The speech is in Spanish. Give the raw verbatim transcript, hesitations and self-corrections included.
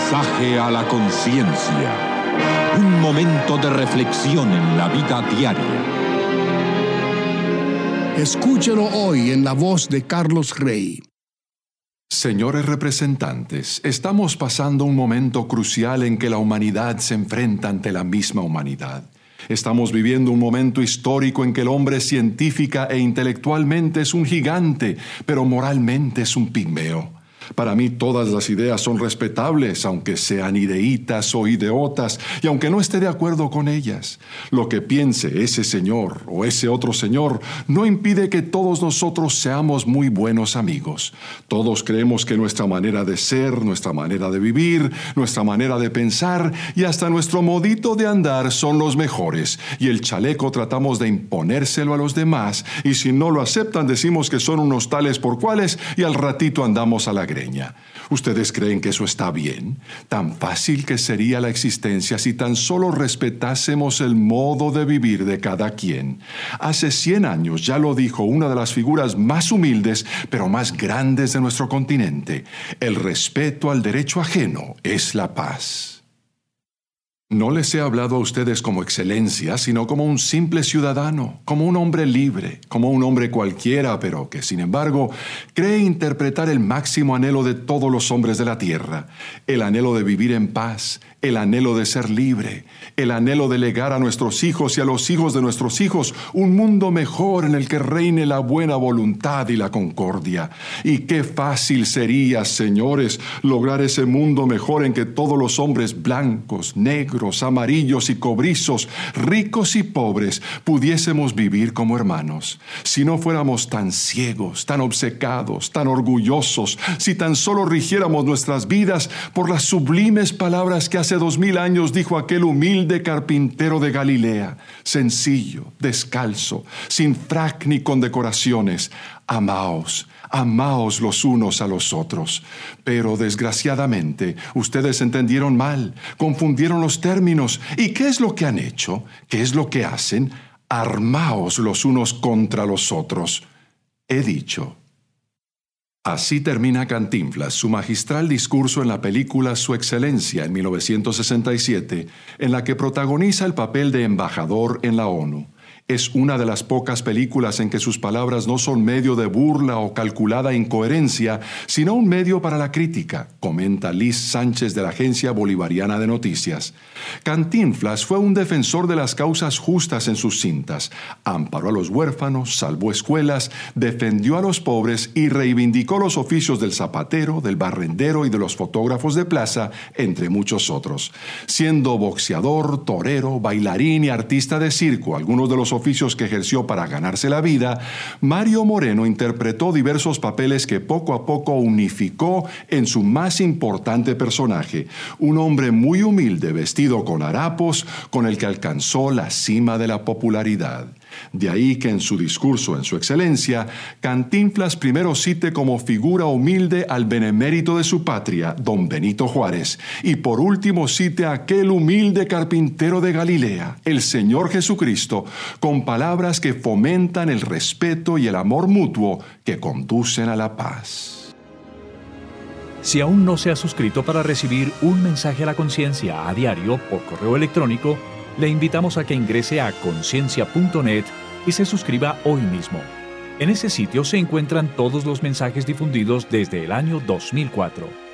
Mensaje a la conciencia. Un momento de reflexión en la vida diaria. Escúchelo hoy en la voz de Carlos Rey. Señores representantes, estamos pasando un momento crucial en que la humanidad se enfrenta ante la misma humanidad. Estamos viviendo un momento histórico en que el hombre científica e intelectualmente es un gigante, pero moralmente es un pigmeo. Para mí todas las ideas son respetables, aunque sean ideitas o ideotas, y aunque no esté de acuerdo con ellas. Lo que piense ese señor o ese otro señor no impide que todos nosotros seamos muy buenos amigos. Todos creemos que nuestra manera de ser, nuestra manera de vivir, nuestra manera de pensar y hasta nuestro modito de andar son los mejores, y el chaleco tratamos de imponérselo a los demás, y si no lo aceptan decimos que son unos tales por cuales y al ratito andamos a la greña. ¿Ustedes creen que eso está bien? Tan fácil que sería la existencia si tan solo respetásemos el modo de vivir de cada quien. Hace cien años ya lo dijo una de las figuras más humildes, pero más grandes de nuestro continente: el respeto al derecho ajeno es la paz. No les he hablado a ustedes como excelencia, sino como un simple ciudadano, como un hombre libre, como un hombre cualquiera, pero que, sin embargo, cree interpretar el máximo anhelo de todos los hombres de la tierra, el anhelo de vivir en paz, el anhelo de ser libre, el anhelo de legar a nuestros hijos y a los hijos de nuestros hijos un mundo mejor en el que reine la buena voluntad y la concordia. Y qué fácil sería, señores, lograr ese mundo mejor en que todos los hombres blancos, negros, amarillos y cobrizos, ricos y pobres, pudiésemos vivir como hermanos. Si no fuéramos tan ciegos, tan obcecados, tan orgullosos, si tan solo rigiéramos nuestras vidas por las sublimes palabras que hace dos mil años dijo aquel humilde carpintero de Galilea, sencillo, descalzo, sin frac ni condecoraciones: amaos, amaos los unos a los otros. Pero desgraciadamente ustedes entendieron mal, confundieron los términos. ¿Y qué es lo que han hecho? ¿Qué es lo que hacen? Armaos los unos contra los otros. He dicho. Así termina Cantinflas su magistral discurso en la película Su Excelencia en mil novecientos sesenta y siete, en la que protagoniza el papel de embajador en la ONU. Es una de las pocas películas en que sus palabras no son medio de burla o calculada incoherencia, sino un medio para la crítica, comenta Liz Sánchez de la Agencia Bolivariana de Noticias. Cantinflas fue un defensor de las causas justas en sus cintas, amparó a los huérfanos, salvó escuelas, defendió a los pobres y reivindicó los oficios del zapatero, del barrendero y de los fotógrafos de plaza, entre muchos otros. Siendo boxeador, torero, bailarín y artista de circo, algunos de los oficios que ejerció para ganarse la vida, Mario Moreno interpretó diversos papeles que poco a poco unificó en su más importante personaje, un hombre muy humilde vestido con harapos, con el que alcanzó la cima de la popularidad. De ahí que en su discurso en Su Excelencia, Cantinflas primero cite como figura humilde al benemérito de su patria, don Benito Juárez, y por último cite a aquel humilde carpintero de Galilea, el Señor Jesucristo, con palabras que fomentan el respeto y el amor mutuo que conducen a la paz. Si aún no se ha suscrito para recibir un mensaje a la conciencia a diario por correo electrónico, le invitamos a que ingrese a conciencia punto net y se suscriba hoy mismo. En ese sitio se encuentran todos los mensajes difundidos desde el año dos mil cuatro.